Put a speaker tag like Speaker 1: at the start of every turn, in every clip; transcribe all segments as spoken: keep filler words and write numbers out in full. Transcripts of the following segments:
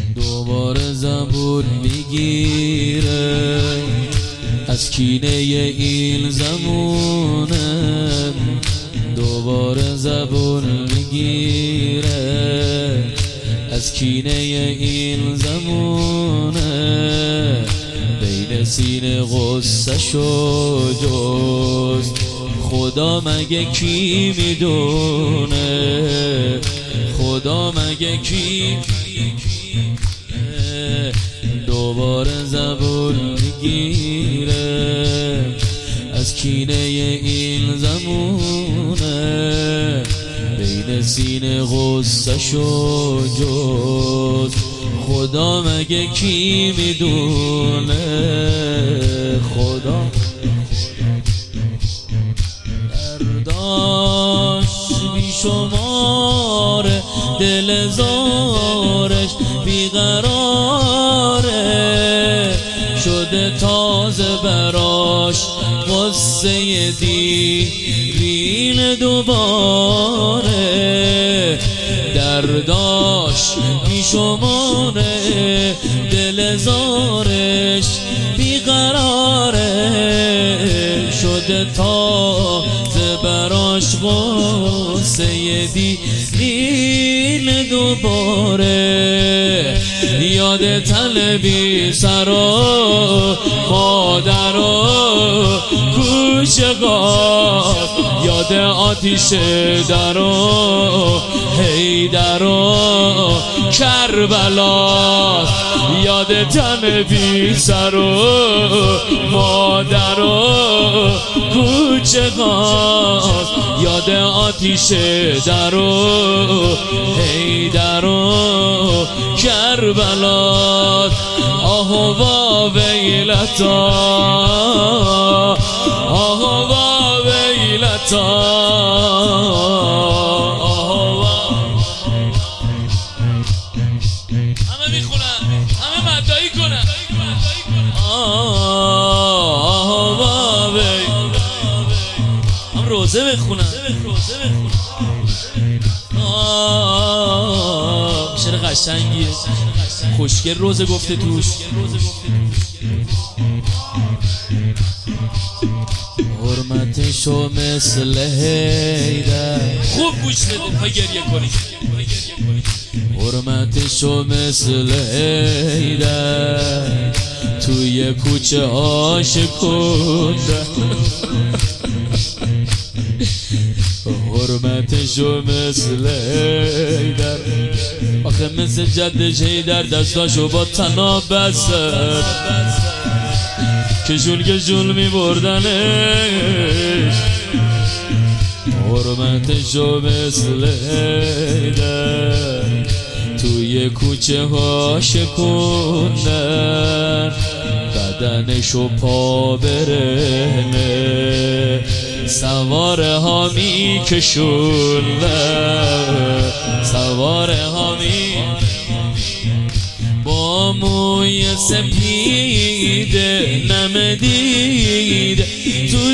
Speaker 1: دوباره زبون میگیره از کینه این زمونه، دوباره زبون میگیره از کینه این زمونه. بین سینه غصه شو جز خدا مگه کی میدونه، خدا مگه کی. دوباره زبون میگیره از کینه این زمونه. بین سینه غصه شو جز خدا مگه کی میدونه، خدا. درداش بیشماره، دل زارش بیقراره، شده تازه براش قصه دیرین دوباره. درداش بیشماره، دل زارش بیقراره، شده تازه براش قصه دیرین دوباره. یاد طلبی سر و مادر و کوچه غاز، یاد آتیش در و حیدر و کربلاست. یاد تن بی سر و مادر و کوچه غاز، یاد آتیش در و حیدر و کربلاست. آه و ویلتا، آه و ویلتا، آه و همه میخونن، همه مدعی کنن. آه و ویلتا، هم روزه بخونن. آه شعر قشنگیه، خوشگل روزه گفته توش. حرمتشو مثل حیدر، خوب گوش بدید تا گریه کنید. حرمتشو مثل حیدر توی کوچه ها شکونده. حرمتشو مثل حیدر، آخه مثل جدش حیدر دستاشو با طناب بستن، کشون کشون می بردنش. حرمتشو مثل حیدر توی کوچه ها شکوندن، بدنشو پا برهنه سواره ها می کشوندن، سواره ها می با موی سپیده نمدید تو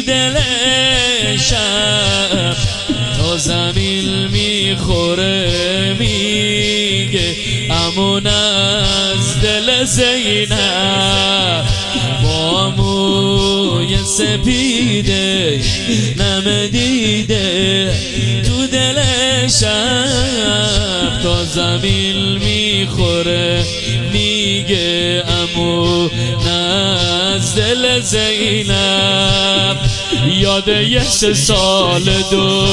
Speaker 1: دلشم، تا زمین میخوره میگه امون از دل زینب. با موی سپیده نمدیده تو دلشم، تا زمین میخوره میگه امون از دل زینب. یاد یه سه سال دو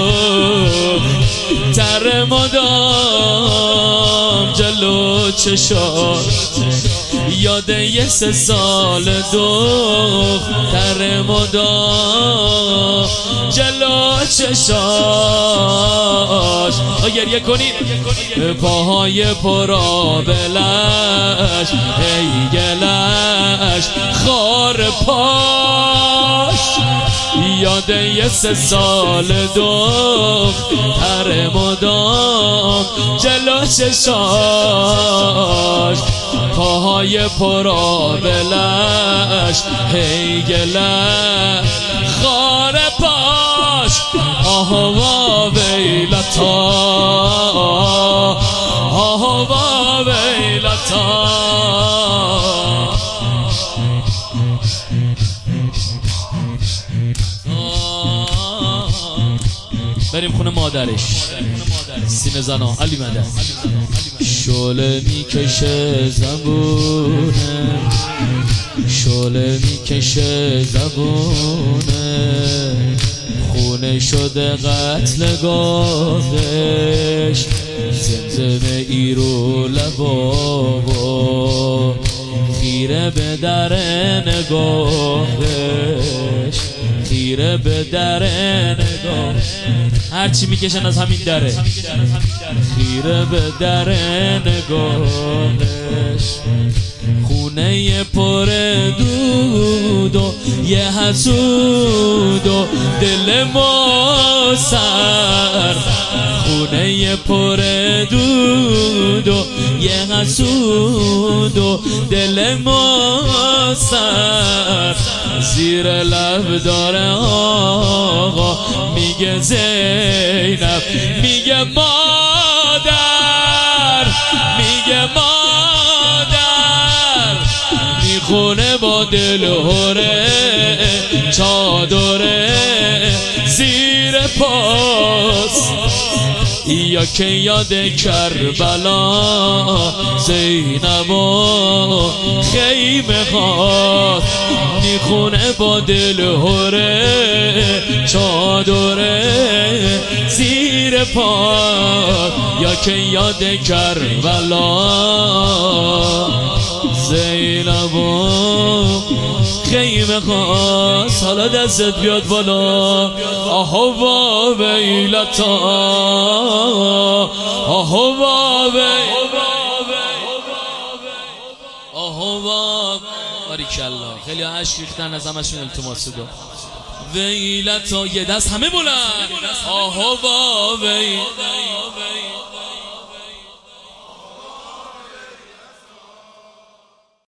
Speaker 1: تر مدام جلو چشات، یاد یه سه سال دو تر مدام جلو چشاش. گریه کنید. پاهای پرآبلش ای گلش خار پاش، یاد یه سه سال دختر مدام جلو چشاش. پاهای پرآبلش ای گلش خار پاش. آه و ویلتا، آها و ویلتا. بریم خونه مادرش سینه زنا علی مدد. شعله میکشه زبونه، شعله میکشه زبونه، خونه شده قتل گاهش، زمزمه ای رو لبابا، خیره به در نگاهش، خیره به در نگاه. هرچی میکشن از همین دره، خیره به در نگاهش. خونه پر دود و یه حسود و دل ما سر، خونه پر دود و یه حسود و دل ما سر. زیر لب داره آقا میگه زینب، میگه مادر، میگه مادر، میخونه با دل هره چادره زیر پاس. یا که یاد کربلا زینب و خیمه خواست، میخونه با دل هره چادره زیر پاس. یا که یاد کربلا زینب و خیمه خواست. حالا دستت بیاد بالا. آها و ویلتا، آها و آها و باریکالله. خیلی ها عشق ریختن از همشون التماس دو ویلتا. یه دست همه بلند. آها و ویلتا.